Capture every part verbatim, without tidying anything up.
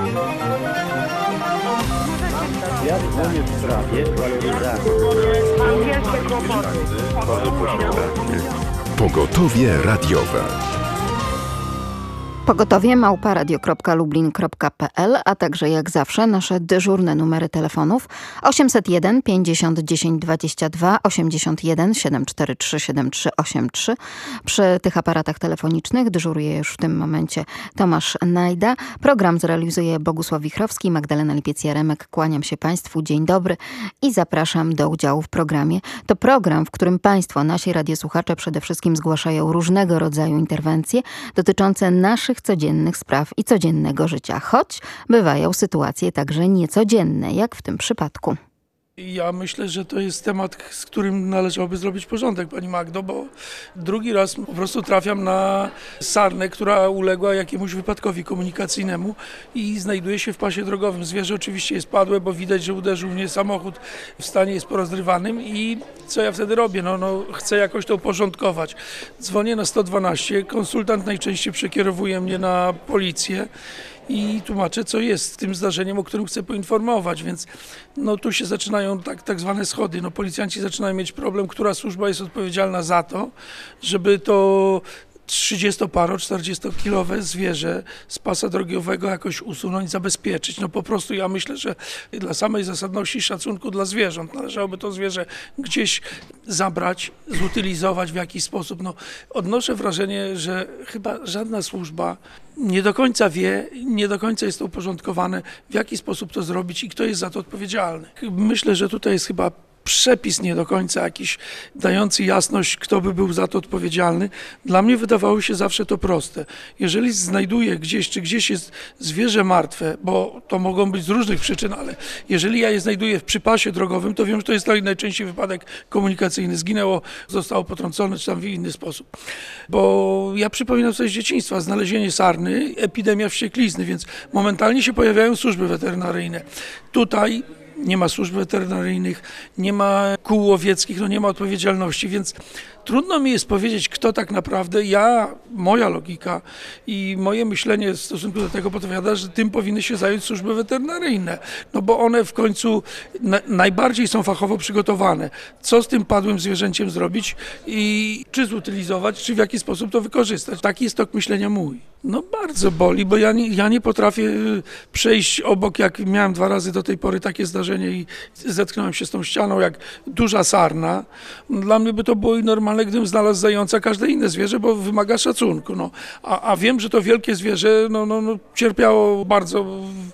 Ja dzwonię w sprawie waloryzacji. Pogotowie radiowe. Pogotowie małpa radio kropka lublin kropka p l, a także jak zawsze nasze dyżurne numery telefonów osiemset jeden pięćdziesiąt dziesięć dwadzieścia dwa, osiemdziesiąt jeden siedem cztery trzy siedem trzy osiem trzy. Przy tych aparatach telefonicznych dyżuruje już w tym momencie Tomasz Najda. Program zrealizuje Bogusław Wichrowski, Magdalena Lipiec-Jaremek. Kłaniam się Państwu, dzień dobry i zapraszam do udziału w programie. To program, w którym Państwo, nasi radiosłuchacze przede wszystkim zgłaszają różnego rodzaju interwencje dotyczące naszych codziennych spraw i codziennego życia, choć bywają sytuacje także niecodzienne, jak w tym przypadku. Ja myślę, że to jest temat, z którym należałoby zrobić porządek, pani Magdo, bo drugi raz po prostu trafiam na sarnę, która uległa jakiemuś wypadkowi komunikacyjnemu i znajduje się w pasie drogowym. Zwierzę oczywiście jest padłe, bo widać, że uderzył mnie samochód, w stanie jest porozrywanym i co ja wtedy robię? No, no chcę jakoś to uporządkować. Dzwonię na sto dwanaście, konsultant najczęściej przekierowuje mnie na policję i tłumaczę, co jest z tym zdarzeniem, o którym chcę poinformować, więc no tu się zaczynają tak, tak zwane schody. No, policjanci zaczynają mieć problem, która służba jest odpowiedzialna za to, żeby to trzydziestoparo, czterdziestokilowe zwierzę z pasa drogowego jakoś usunąć, zabezpieczyć. No po prostu ja myślę, że dla samej zasadności szacunku dla zwierząt należałoby to zwierzę gdzieś zabrać, zutylizować w jakiś sposób. No, odnoszę wrażenie, że chyba żadna służba nie do końca wie, nie do końca jest to uporządkowane, w jaki sposób to zrobić i kto jest za to odpowiedzialny. Myślę, że tutaj jest chyba przepis nie do końca jakiś dający jasność, kto by był za to odpowiedzialny. Dla mnie wydawało się zawsze to proste. Jeżeli znajduję gdzieś, czy gdzieś jest zwierzę martwe, bo to mogą być z różnych przyczyn, ale jeżeli ja je znajduję w przypasie drogowym, to wiem, że to jest najczęściej wypadek komunikacyjny. Zginęło, zostało potrącone, czy tam w inny sposób. Bo ja przypominam sobie z dzieciństwa, znalezienie sarny, epidemia wścieklizny, więc momentalnie się pojawiają służby weterynaryjne. Tutaj nie ma służb weterynaryjnych, nie ma kół łowieckich, no nie ma odpowiedzialności, więc trudno mi jest powiedzieć, kto tak naprawdę, ja, moja logika i moje myślenie w stosunku do tego podpowiada, że tym powinny się zająć służby weterynaryjne, no bo one w końcu na, najbardziej są fachowo przygotowane. Co z tym padłym zwierzęciem zrobić i czy zutylizować, czy w jaki sposób to wykorzystać. Taki jest tok myślenia mój. No bardzo boli, bo ja nie, ja nie potrafię przejść obok, jak miałem dwa razy do tej pory takie zdarzenie i zetknąłem się z tą ścianą jak duża sarna. Dla mnie by to było normalne, gdybym znalazł zająca każde inne zwierzę, bo wymaga szacunku. No. A, a wiem, że to wielkie zwierzę no, no, no, cierpiało bardzo,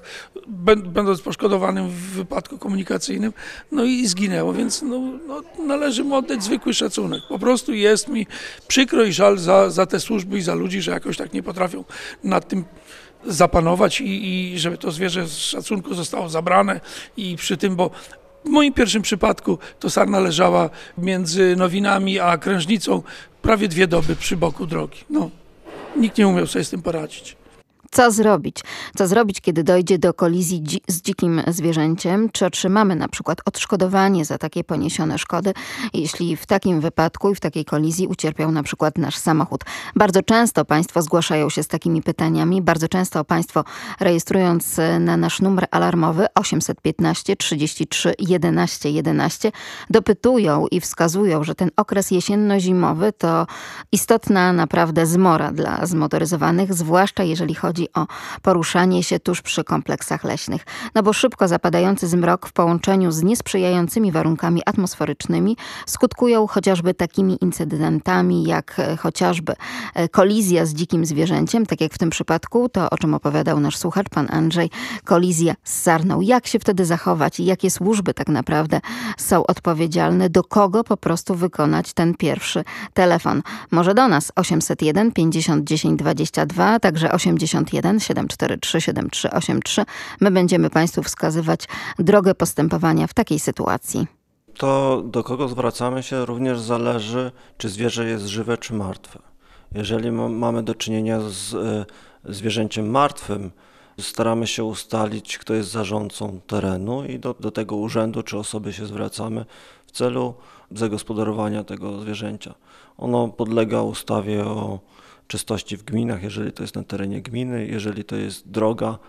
będąc poszkodowanym w wypadku komunikacyjnym, no i zginęło, więc no, no, należy mu oddać zwykły szacunek. Po prostu jest mi przykro i żal za, za te służby i za ludzi, że jakoś tak nie potrafią nad tym zapanować i, i żeby to zwierzę z szacunku zostało zabrane i przy tym, bo w moim pierwszym przypadku to sarna leżała między Nowinami a Krężnicą prawie dwie doby przy boku drogi. No, nikt nie umiał sobie z tym poradzić. Co zrobić? Co zrobić, kiedy dojdzie do kolizji dzi- z dzikim zwierzęciem? Czy otrzymamy na przykład odszkodowanie za takie poniesione szkody, jeśli w takim wypadku i w takiej kolizji ucierpiał na przykład nasz samochód? Bardzo często Państwo zgłaszają się z takimi pytaniami. Bardzo często Państwo, rejestrując na nasz numer alarmowy osiemset piętnaście trzydzieści trzy jedenaście jedenaście, dopytują i wskazują, że ten okres jesienno-zimowy to istotna naprawdę zmora dla zmotoryzowanych, zwłaszcza jeżeli chodzi o poruszanie się tuż przy kompleksach leśnych. No bo szybko zapadający zmrok w połączeniu z niesprzyjającymi warunkami atmosferycznymi skutkują chociażby takimi incydentami, jak chociażby kolizja z dzikim zwierzęciem, tak jak w tym przypadku, to o czym opowiadał nasz słuchacz, pan Andrzej, kolizja z sarną. Jak się wtedy zachować i jakie służby tak naprawdę są odpowiedzialne, do kogo po prostu wykonać ten pierwszy telefon. Może do nas osiemset jeden pięćdziesiąt dziesięć dwadzieścia dwa, także osiemdziesiąt jeden siedem cztery trzy siedem trzy osiem trzy. My będziemy Państwu wskazywać drogę postępowania w takiej sytuacji. To do kogo zwracamy się również zależy, czy zwierzę jest żywe, czy martwe. Jeżeli ma, mamy do czynienia z y, zwierzęciem martwym, staramy się ustalić, kto jest zarządcą terenu i do, do tego urzędu czy osoby się zwracamy w celu zagospodarowania tego zwierzęcia. Ono podlega ustawie o czystości w gminach, jeżeli to jest na terenie gminy, jeżeli to jest droga,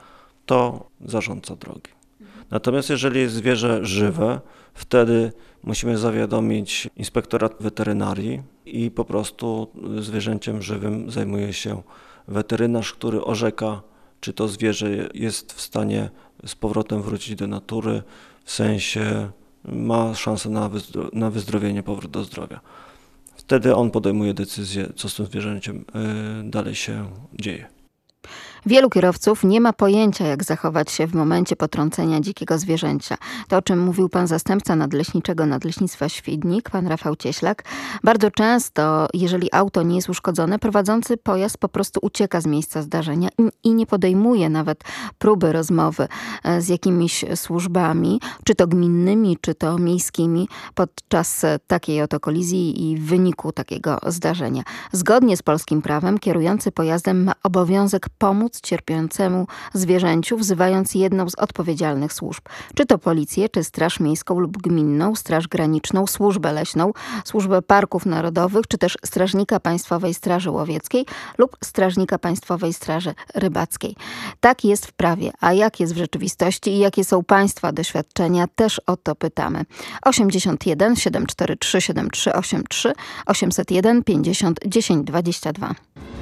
to zarządca drogi. Natomiast jeżeli jest zwierzę żywe, wtedy musimy zawiadomić inspektorat weterynarii i po prostu zwierzęciem żywym zajmuje się weterynarz, który orzeka, czy to zwierzę jest w stanie z powrotem wrócić do natury, w sensie ma szansę na, wyzdro- na wyzdrowienie, powrót do zdrowia. Wtedy on podejmuje decyzję, co z tym zwierzęciem y, dalej się dzieje. Wielu kierowców nie ma pojęcia, jak zachować się w momencie potrącenia dzikiego zwierzęcia. To, o czym mówił pan zastępca nadleśniczego Nadleśnictwa Świdnik, pan Rafał Cieślak. Bardzo często, jeżeli auto nie jest uszkodzone, prowadzący pojazd po prostu ucieka z miejsca zdarzenia i, i nie podejmuje nawet próby rozmowy z jakimiś służbami, czy to gminnymi, czy to miejskimi, podczas takiej oto kolizji i w wyniku takiego zdarzenia. Zgodnie z polskim prawem kierujący pojazdem ma obowiązek pomóc cierpiącemu zwierzęciu, wzywając jedną z odpowiedzialnych służb. Czy to policję, czy Straż Miejską lub Gminną, Straż Graniczną, Służbę Leśną, Służbę Parków Narodowych, czy też Strażnika Państwowej Straży Łowieckiej lub Strażnika Państwowej Straży Rybackiej. Tak jest w prawie, a jak jest w rzeczywistości i jakie są państwa doświadczenia, też o to pytamy. osiemdziesiąt jeden siedemset czterdzieści trzy siedem trzy osiem trzy, osiemset jeden pięćdziesiąt dziesięć dwadzieścia dwa.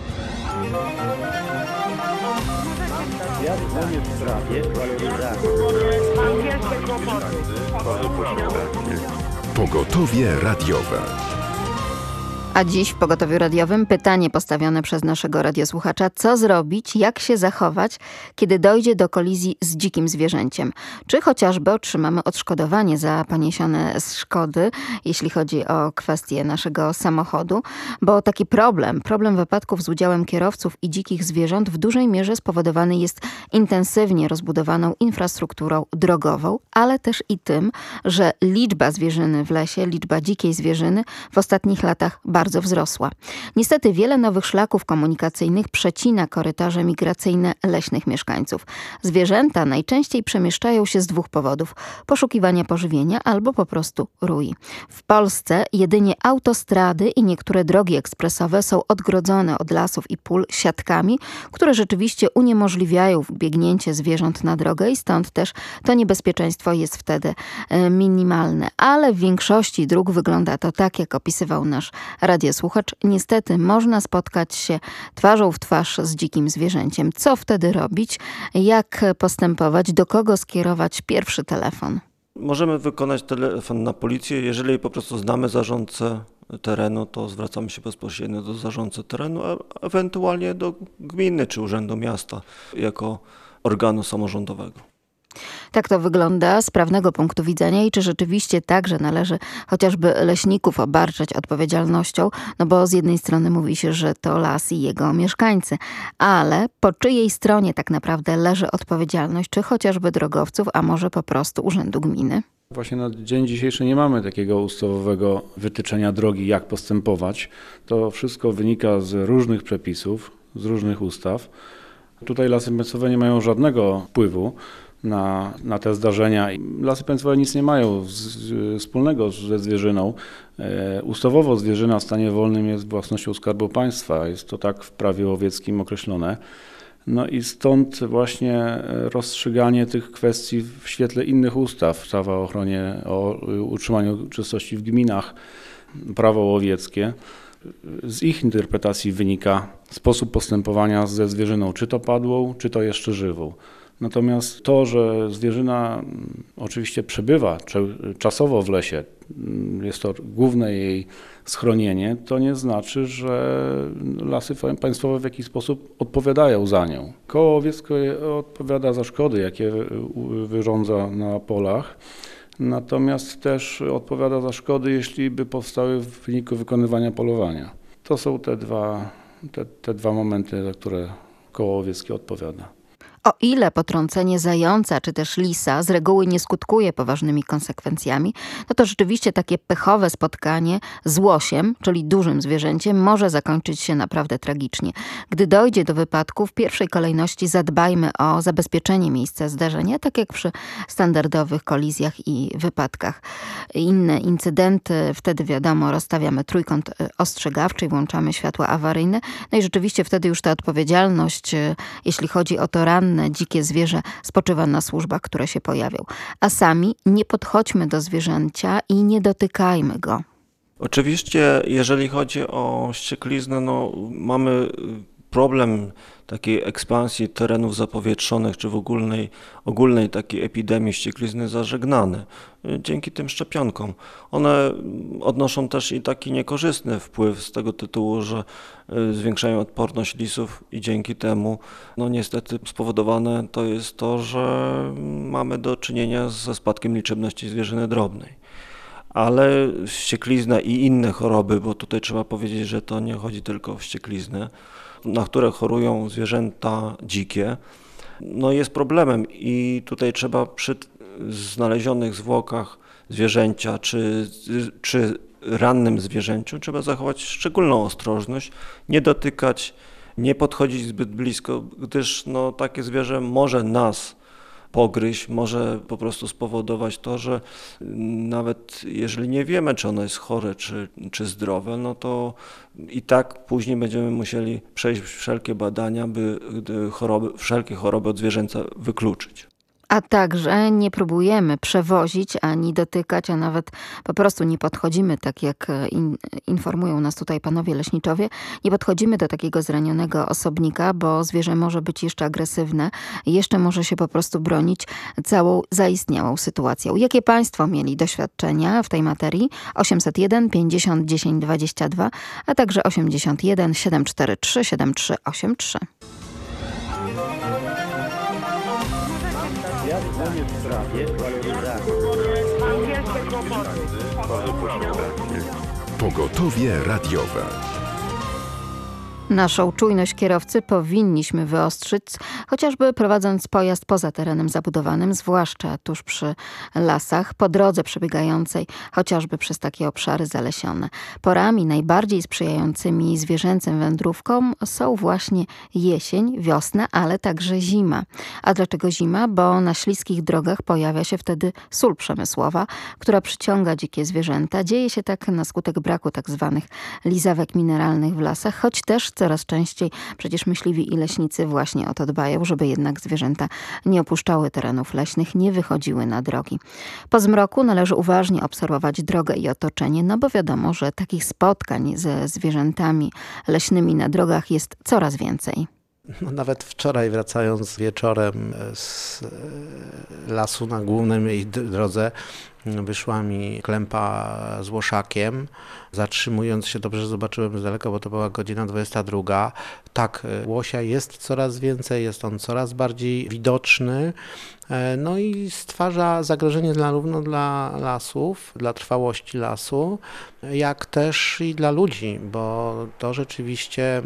Ja dzwonię w sprawie waloryzacji. Pogotowie radiowe. A dziś w Pogotowiu Radiowym pytanie postawione przez naszego radiosłuchacza: co zrobić, jak się zachować, kiedy dojdzie do kolizji z dzikim zwierzęciem? Czy chociażby otrzymamy odszkodowanie za poniesione szkody, jeśli chodzi o kwestię naszego samochodu? Bo taki problem, problem wypadków z udziałem kierowców i dzikich zwierząt w dużej mierze spowodowany jest intensywnie rozbudowaną infrastrukturą drogową, ale też i tym, że liczba zwierzyny w lesie, liczba dzikiej zwierzyny w ostatnich latach bardzo bardzo wzrosła. Niestety wiele nowych szlaków komunikacyjnych przecina korytarze migracyjne leśnych mieszkańców. Zwierzęta najczęściej przemieszczają się z dwóch powodów: poszukiwania pożywienia albo po prostu rui. W Polsce jedynie autostrady i niektóre drogi ekspresowe są odgrodzone od lasów i pól siatkami, które rzeczywiście uniemożliwiają biegnięcie zwierząt na drogę i stąd też to niebezpieczeństwo jest wtedy minimalne. Ale w większości dróg wygląda to tak, jak opisywał nasz radiosłuchacz. Niestety można spotkać się twarzą w twarz z dzikim zwierzęciem. Co wtedy robić? Jak postępować? Do kogo skierować pierwszy telefon? Możemy wykonać telefon na policję. Jeżeli po prostu znamy zarządcę terenu, to zwracamy się bezpośrednio do zarządcy terenu, a ewentualnie do gminy czy urzędu miasta jako organu samorządowego. Tak to wygląda z prawnego punktu widzenia i czy rzeczywiście także należy chociażby leśników obarczać odpowiedzialnością, no bo z jednej strony mówi się, że to las i jego mieszkańcy, ale po czyjej stronie tak naprawdę leży odpowiedzialność, czy chociażby drogowców, a może po prostu urzędu gminy? Właśnie na dzień dzisiejszy nie mamy takiego ustawowego wytyczenia drogi, jak postępować. To wszystko wynika z różnych przepisów, z różnych ustaw. Tutaj Lasy Państwowe nie mają żadnego wpływu na, na te zdarzenia. Lasy Państwowe nic nie mają z, z, wspólnego ze zwierzyną. E, ustawowo zwierzyna w stanie wolnym jest własnością Skarbu Państwa. Jest to tak w prawie łowieckim określone. No i stąd właśnie rozstrzyganie tych kwestii w świetle innych ustaw. Ustawa o ochronie, o utrzymaniu czystości w gminach, prawo łowieckie. Z ich interpretacji wynika sposób postępowania ze zwierzyną, czy to padłą, czy to jeszcze żywą. Natomiast to, że zwierzyna oczywiście przebywa czasowo w lesie, jest to główne jej schronienie, to nie znaczy, że Lasy Państwowe w jakiś sposób odpowiadają za nią. Koło łowieckie odpowiada za szkody, jakie wyrządza na polach, natomiast też odpowiada za szkody, jeśli by powstały w wyniku wykonywania polowania. To są te dwa, te, te dwa momenty, za które koło łowieckie odpowiada. O ile potrącenie zająca czy też lisa z reguły nie skutkuje poważnymi konsekwencjami, no to rzeczywiście takie pechowe spotkanie z łosiem, czyli dużym zwierzęciem, może zakończyć się naprawdę tragicznie. Gdy dojdzie do wypadku, w pierwszej kolejności zadbajmy o zabezpieczenie miejsca zdarzenia, tak jak przy standardowych kolizjach i wypadkach. Inne incydenty, wtedy wiadomo, rozstawiamy trójkąt ostrzegawczy i włączamy światła awaryjne. No i rzeczywiście wtedy już ta odpowiedzialność, jeśli chodzi o to ranne ranne, dzikie zwierzę spoczywa na służbach, które się pojawią. A sami nie podchodźmy do zwierzęcia i nie dotykajmy go. Oczywiście, jeżeli chodzi o ściekliznę, no, mamy problem takiej ekspansji terenów zapowietrzonych, czy w ogólnej, ogólnej takiej epidemii ścieklizny zażegnany dzięki tym szczepionkom. One odnoszą też i taki niekorzystny wpływ z tego tytułu, że zwiększają odporność lisów i dzięki temu no niestety spowodowane to jest to, że mamy do czynienia ze spadkiem liczebności zwierzyny drobnej. Ale ścieklizna i inne choroby, bo tutaj trzeba powiedzieć, że to nie chodzi tylko o ściekliznę, na które chorują zwierzęta dzikie, no jest problemem i tutaj trzeba przy znalezionych zwłokach zwierzęcia czy, czy rannym zwierzęciu trzeba zachować szczególną ostrożność, nie dotykać, nie podchodzić zbyt blisko, gdyż no, takie zwierzę może nas pogryźć, może po prostu spowodować to, że nawet jeżeli nie wiemy, czy ono jest chore, czy, czy zdrowe, no to i tak później będziemy musieli przejść wszelkie badania, by choroby, wszelkie choroby od zwierzęcia wykluczyć. A także nie próbujemy przewozić, ani dotykać, a nawet po prostu nie podchodzimy, tak jak in, informują nas tutaj panowie leśniczowie, nie podchodzimy do takiego zranionego osobnika, bo zwierzę może być jeszcze agresywne, jeszcze może się po prostu bronić całą zaistniałą sytuacją. Jakie państwo mieli doświadczenia w tej materii? osiemset jeden pięćdziesiąt dziesięć dwadzieścia dwa, a także osiemdziesiąt jeden siedem cztery trzy siedem trzy osiem trzy. Ja dzwonię w sprawie waloryzacji. Pogotowie radiowe. Naszą czujność kierowcy powinniśmy wyostrzyć, chociażby prowadząc pojazd poza terenem zabudowanym, zwłaszcza tuż przy lasach, po drodze przebiegającej, chociażby przez takie obszary zalesione. Porami najbardziej sprzyjającymi zwierzęcym wędrówkom są właśnie jesień, wiosna, ale także zima. A dlaczego zima? Bo na śliskich drogach pojawia się wtedy sól przemysłowa, która przyciąga dzikie zwierzęta. Dzieje się tak na skutek braku tak zwanych lizawek mineralnych w lasach, choć też coraz częściej przecież myśliwi i leśnicy właśnie o to dbają, żeby jednak zwierzęta nie opuszczały terenów leśnych, nie wychodziły na drogi. Po zmroku należy uważnie obserwować drogę i otoczenie, no bo wiadomo, że takich spotkań ze zwierzętami leśnymi na drogach jest coraz więcej. No, nawet wczoraj wracając wieczorem z lasu na głównej drodze wyszła mi klępa z łoszakiem. Zatrzymując się, dobrze zobaczyłem z daleka, bo to była godzina dwudziesta druga. Tak, łosia jest coraz więcej, jest on coraz bardziej widoczny. No i stwarza zagrożenie zarówno dla lasów, dla trwałości lasu, jak też i dla ludzi, bo to rzeczywiście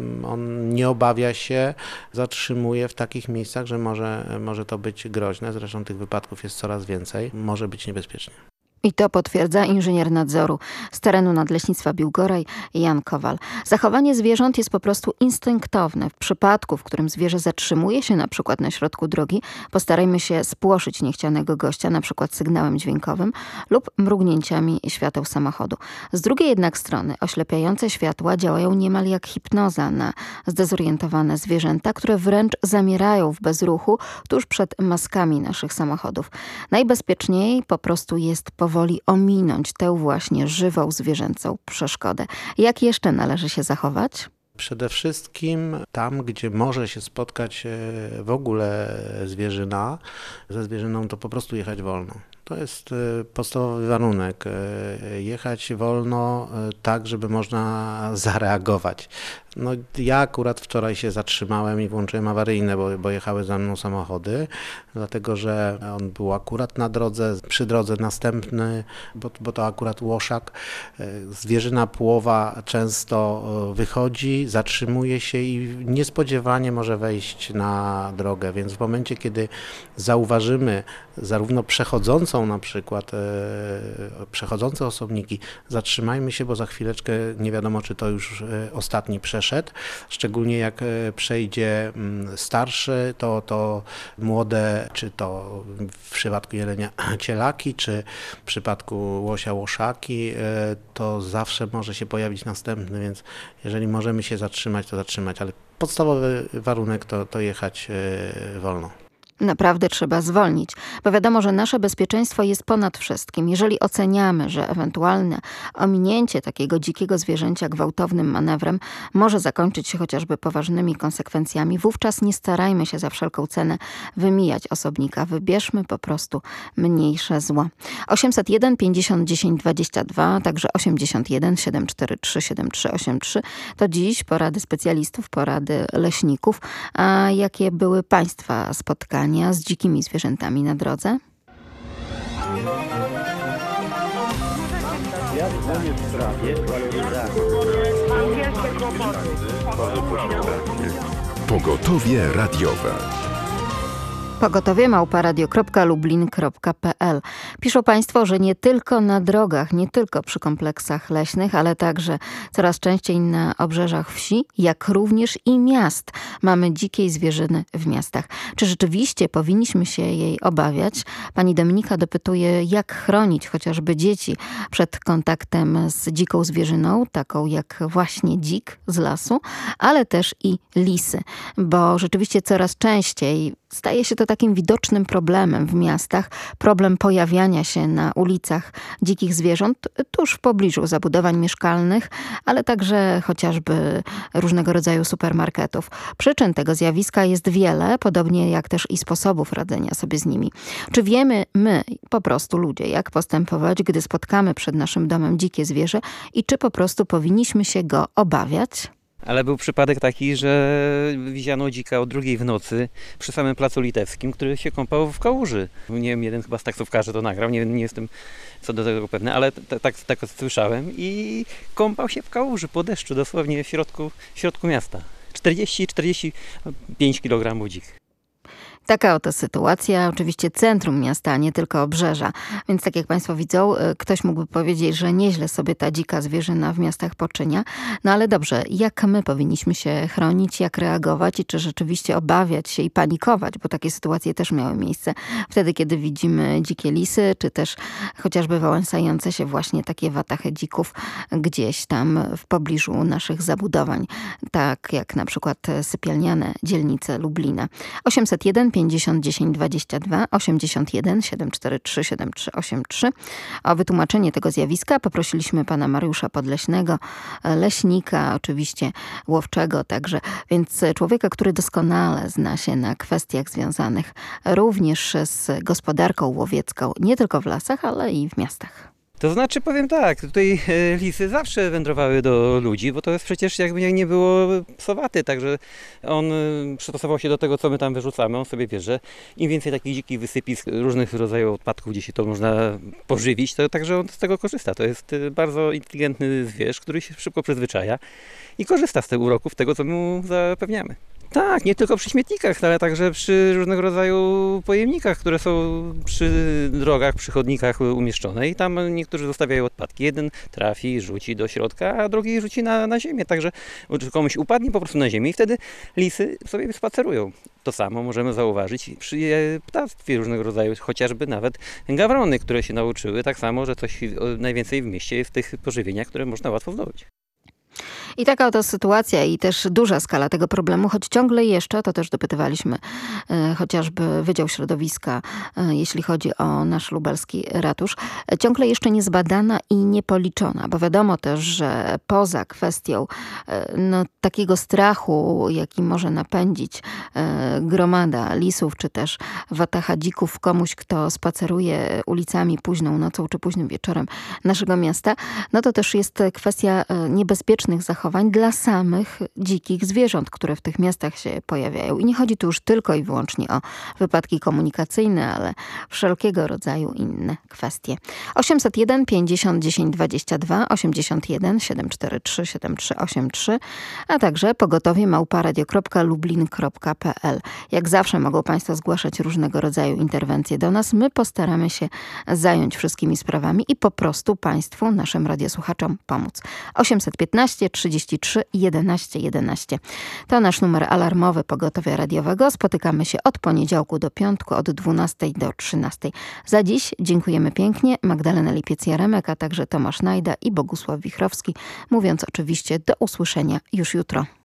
on nie obawia się, zatrzymuje w takich miejscach, że może, może to być groźne. Zresztą tych wypadków jest coraz więcej, może być niebezpiecznie. I to potwierdza inżynier nadzoru z terenu Nadleśnictwa Biłgoraj Jan Kowal. Zachowanie zwierząt jest po prostu instynktowne. W przypadku, w którym zwierzę zatrzymuje się na przykład na środku drogi, postarajmy się spłoszyć niechcianego gościa, na przykład sygnałem dźwiękowym lub mrugnięciami świateł samochodu. Z drugiej jednak strony oślepiające światła działają niemal jak hipnoza na zdezorientowane zwierzęta, które wręcz zamierają w bezruchu tuż przed maskami naszych samochodów. Najbezpieczniej po prostu jest powoli ominąć tę właśnie żywą zwierzęcą przeszkodę. Jak jeszcze należy się zachować? Przede wszystkim tam, gdzie może się spotkać w ogóle zwierzyna, ze zwierzyną to po prostu jechać wolno. To jest podstawowy warunek. Jechać wolno tak, żeby można zareagować. No, ja akurat wczoraj się zatrzymałem i włączyłem awaryjne, bo, bo jechały za mną samochody, dlatego że on był akurat na drodze, przy drodze następny, bo, bo to akurat łoszak. Zwierzyna płowa często wychodzi, zatrzymuje się i niespodziewanie może wejść na drogę, więc w momencie, kiedy zauważymy zarówno przechodzącą na przykład, e, przechodzące osobniki, zatrzymajmy się, bo za chwileczkę nie wiadomo, czy to już e, ostatni przeszedł, przeszedł, szczególnie jak przejdzie starszy, to, to młode, czy to w przypadku jelenia cielaki, czy w przypadku łosia łoszaki, to zawsze może się pojawić następny, więc jeżeli możemy się zatrzymać, to zatrzymać, ale podstawowy warunek to, to jechać wolno. Naprawdę trzeba zwolnić, bo wiadomo, że nasze bezpieczeństwo jest ponad wszystkim. Jeżeli oceniamy, że ewentualne ominięcie takiego dzikiego zwierzęcia gwałtownym manewrem może zakończyć się chociażby poważnymi konsekwencjami, wówczas nie starajmy się za wszelką cenę wymijać osobnika. Wybierzmy po prostu mniejsze zło. osiemset jeden pięćdziesiąt dziesięć dwadzieścia dwa, także osiemdziesiąt jeden siedem cztery trzy siedem trzy osiem trzy. To dziś porady specjalistów, porady leśników. A jakie były Państwa spotkania z dzikimi zwierzętami na drodze? Ja dzwonię w sprawie waloryzacji. Pogotowie radiowe. Pogotowie małpa radio kropka lublin kropka p l. Piszą Państwo, że nie tylko na drogach, nie tylko przy kompleksach leśnych, ale także coraz częściej na obrzeżach wsi, jak również i miast mamy dzikiej zwierzyny w miastach. Czy rzeczywiście powinniśmy się jej obawiać? Pani Dominika dopytuje, jak chronić chociażby dzieci przed kontaktem z dziką zwierzyną, taką jak właśnie dzik z lasu, ale też i lisy, bo rzeczywiście coraz częściej staje się to takim widocznym problemem w miastach. Problem pojawiania się na ulicach dzikich zwierząt tuż w pobliżu zabudowań mieszkalnych, ale także chociażby różnego rodzaju supermarketów. Przyczyn tego zjawiska jest wiele, podobnie jak też i sposobów radzenia sobie z nimi. Czy wiemy my, po prostu ludzie, jak postępować, gdy spotkamy przed naszym domem dzikie zwierzę i czy po prostu powinniśmy się go obawiać? Ale był przypadek taki, że widziano dzika o drugiej w nocy przy samym placu Litewskim, który się kąpał w kałuży. Nie wiem, jeden chyba z taksówkarzy to nagrał, nie, nie jestem co do tego pewny, ale t- tak, tak słyszałem i kąpał się w kałuży po deszczu, dosłownie w środku, w środku miasta. czterdzieści czterdzieści pięć kilogramów dzik. Taka oto sytuacja, oczywiście centrum miasta, a nie tylko obrzeża. Więc tak jak Państwo widzą, ktoś mógłby powiedzieć, że nieźle sobie ta dzika zwierzyna w miastach poczynia. No ale dobrze, jak my powinniśmy się chronić, jak reagować i czy rzeczywiście obawiać się i panikować, bo takie sytuacje też miały miejsce wtedy, kiedy widzimy dzikie lisy, czy też chociażby wałęsające się właśnie takie watachy dzików gdzieś tam w pobliżu naszych zabudowań, tak jak na przykład sypialniane dzielnice Lublina. osiemset jeden pięćdziesiąt dziesięć dwadzieścia dwa, osiemdziesiąt jeden siedem cztery trzy siedem trzy osiem trzy. O wytłumaczenie tego zjawiska poprosiliśmy pana Mariusza Podleśnego, leśnika, oczywiście łowczego także, więc człowieka, który doskonale zna się na kwestiach związanych również z gospodarką łowiecką, nie tylko w lasach, ale i w miastach. To znaczy, powiem tak, tutaj lisy zawsze wędrowały do ludzi, bo to jest przecież jakby nie było psowaty, także on przystosował się do tego, co my tam wyrzucamy, on sobie wie, że im więcej takich dzikich wysypisk, różnych rodzajów odpadków, gdzie się to można pożywić, to także on z tego korzysta. To jest bardzo inteligentny zwierz, który się szybko przyzwyczaja i korzysta z tego uroków, tego, co mu zapewniamy. Tak, nie tylko przy śmietnikach, ale także przy różnego rodzaju pojemnikach, które są przy drogach, przy chodnikach umieszczone i tam niektórzy zostawiają odpadki. Jeden trafi, rzuci do środka, a drugi rzuci na, na ziemię, także komuś upadnie po prostu na ziemię i wtedy lisy sobie spacerują. To samo możemy zauważyć przy ptactwie różnego rodzaju, chociażby nawet gawrony, które się nauczyły tak samo, że coś najwięcej w mieście jest w tych pożywieniach, które można łatwo zdobyć. I taka oto sytuacja i też duża skala tego problemu, choć ciągle jeszcze, to też dopytywaliśmy e, chociażby Wydział Środowiska, e, jeśli chodzi o nasz lubelski ratusz, e, ciągle jeszcze nie zbadana i nie policzona, bo wiadomo też, że poza kwestią e, no, takiego strachu, jaki może napędzić e, gromada lisów, czy też watacha dzików komuś, kto spaceruje ulicami późną nocą, czy późnym wieczorem naszego miasta, no to też jest kwestia e, niebezpiecznych zachowań dla samych dzikich zwierząt, które w tych miastach się pojawiają. I nie chodzi tu już tylko i wyłącznie o wypadki komunikacyjne, ale wszelkiego rodzaju inne kwestie. osiemset jeden pięćdziesiąt dziesięć dwadzieścia dwa, osiemdziesiąt jeden siedem cztery trzy siedem trzy osiem trzy, a także pogotowie małpa radio kropka lublin kropka p l. Jak zawsze mogą Państwo zgłaszać różnego rodzaju interwencje do nas. My postaramy się zająć wszystkimi sprawami i po prostu Państwu, naszym radiosłuchaczom, pomóc. osiemset piętnaście trzydzieści trzydzieści trzy jedenaście jedenaście. To nasz numer alarmowy Pogotowia Radiowego. Spotykamy się od poniedziałku do piątku od dwunastej do trzynastej. Za dziś dziękujemy pięknie. Magdalena Lipiec-Jaremek, a także Tomasz Najda i Bogusław Wichrowski, mówiąc oczywiście do usłyszenia już jutro.